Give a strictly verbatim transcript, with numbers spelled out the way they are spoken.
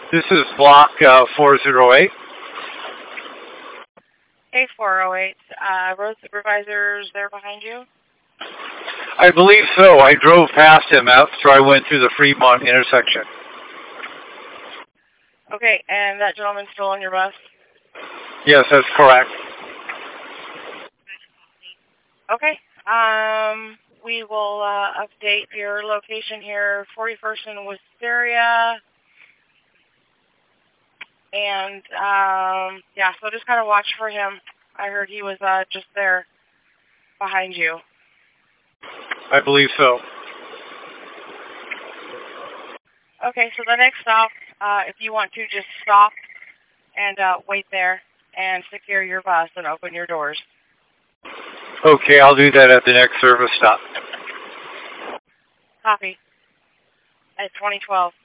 This is block uh, four oh eight. A four oh eight, uh, road supervisor's there behind you? I believe so. I drove past him after I went through the Fremont intersection. Okay, and that gentleman's still on your bus? Yes, that's correct. Okay, um, we will uh, update your location here, forty-first and Wisteria. And, um, yeah, so just kind of watch for him. I heard he was uh, just there behind you. I believe so. Okay, so the next stop, uh, if you want to, just stop and uh, wait there and secure your bus and open your doors. Okay, I'll do that at the next service stop. Copy. At twenty twelve.